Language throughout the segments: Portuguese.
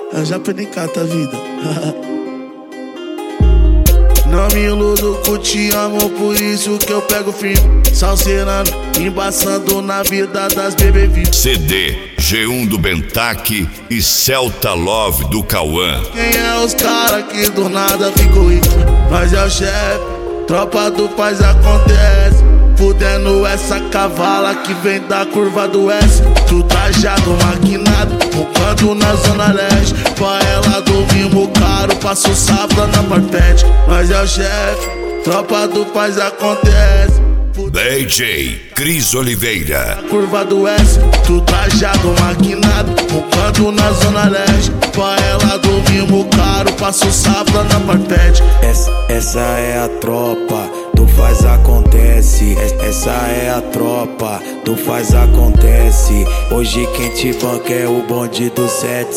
Eu já perdi cata a vida. Não me iludo que eu te amo, por isso que eu pego firme. Salseirando, embaçando na vida das bebê VIP. CD G1 do Bentaque e Celta Love do Cauã. Quem é os cara que do nada ficou rico? Nós é o chefe, tropa do faz acontece. Fudendo essa cavala que vem da curva do S. Tu trajado, maquinado, roncando na zona leste. Pra ela do mimo caro, passo safra na parpete. Nós é o chefe, tropa do faz acontece. DJ Cris Oliveira. Curva do S, tu trajado, maquinado, roncando na zona leste. Pra ela do mimo caro, passo safra na parpete. Essa é a tropa do faz acontece. Essa é a tropa do faz acontece. Hoje quem te banca é o bonde do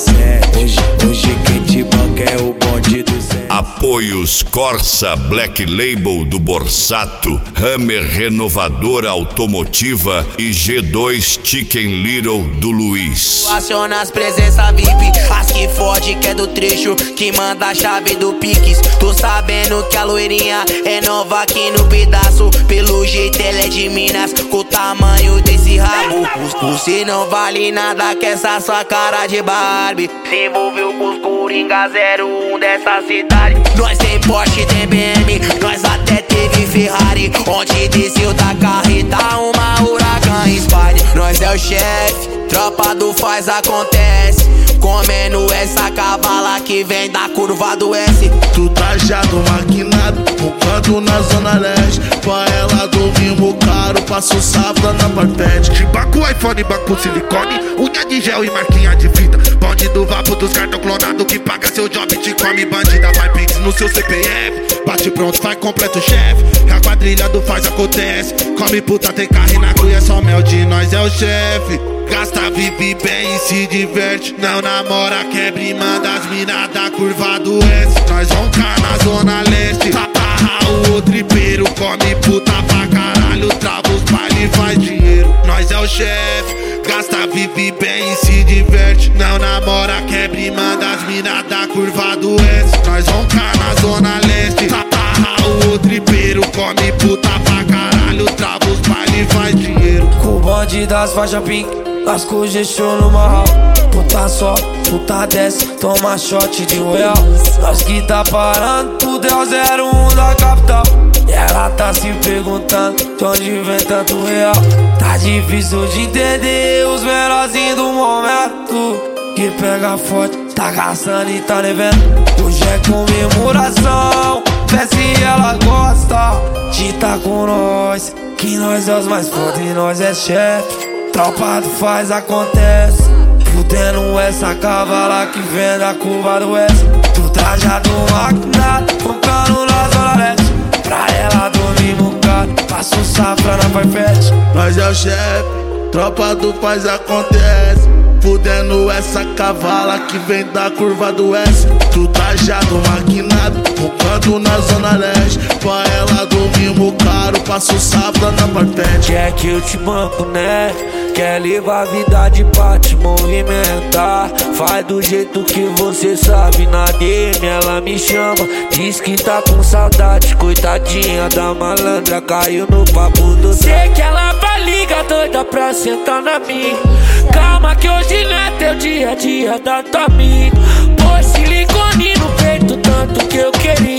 77. Hoje quem te banca é o bonde do 77. Apoios Corsa Black Label do Borsato, Hammer Renovadora Automotiva e G2 Chicken Little do Luiz. Aciona as presenças VIP, as que fode que é do trecho, que manda a chave do Pix. Tô sabendo que a loirinha é nova aqui no pedaço. Pelo jeito ela é de Minas, com o tamanho desse rabo. Você não vale nada que essa sua cara de Barbie. Se envolveu com os Coringa 01 dessa cidade. Nós tem Porsche, tem BM, nós até teve Ferrari. Onde desceu da carreta uma Huracan Spider. Nós é o chefe, tropa do faz acontece. Comendo essa cavala que vem da curva do S. Tu trajado, maquinado, roncando na zona leste. Pra ela do mimo caro, passo safra na parpete. De banco, iPhone, banco, silicone, unha de gel e marquinha de fita. Bonde do vapo dos cartão clonado que paga seu job, te come bandida. Vai pix no seu CPF, bate pronto, faz completo chefe. A quadrilha do faz acontece. Come puta, tem carro e na cruz é só mel de nós é o chefe. Gasta, vive bem e se diverte. Não namora, quebra e manda as minas da curva do S. Nós roncar na zona leste, taparra o tripeiro. Come puta pra caralho, trava os baile e faz dinheiro. Nós é o chefe, gasta, vive bem e se diverte. Não namora, quebra e manda as minas da curva do S. Nós roncar na zona leste, taparra o tripeiro. Come puta pra caralho, trava os baile e faz dinheiro. Com o bonde das faixas pink, lasco gestou no marral. Puta só, puta desce, toma shot de royal. Nós que tá parando, tudo é o 01 da capital. E ela tá se perguntando de onde vem tanto real. Tá difícil de entender os menorzinhos do momento. Que pega forte, tá gastando e tá devendo. Hoje é comemoração, vê se ela gosta de tá com nós. Que nós é os mais foda e nós é chefe. Tropa do faz acontece. Fudendo essa cavala que vem da curva do S. Tu trajado maquinado, roncando na zona leste. Pra ela dormir mucado, passo safra na parpete. Nós é o chefe, tropa do faz acontece. Fudendo essa cavala que vem da curva do S. Tu trajado, maquinado, roncando na zona leste. Pra ela do mimo caro, passo safra na parpete. Quer que eu te banco, né? Quer levar a vida de pra te movimentar. Faz do jeito que você sabe. Na DM ela me chama, diz que tá com saudade. Coitadinha da malandra, caiu no papo do... Sei que ela vai ligar doida pra sentar na minha. Calma que hoje não é teu dia a dia da tua amiga. Pôs silicone no peito tanto que eu queria.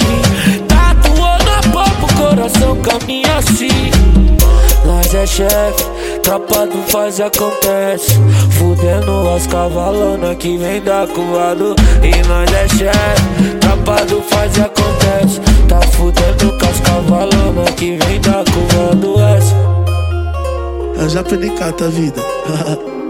Tatuou na boca o coração caminha assim. Nós é chefe, tropa do faz acontece. Fudendo as cavalona que vem da curva do... E nós é chefe, tropa do faz acontece. Tá fudendo com as cavalona que vem da curva do S. Eu já perdi cata a vida.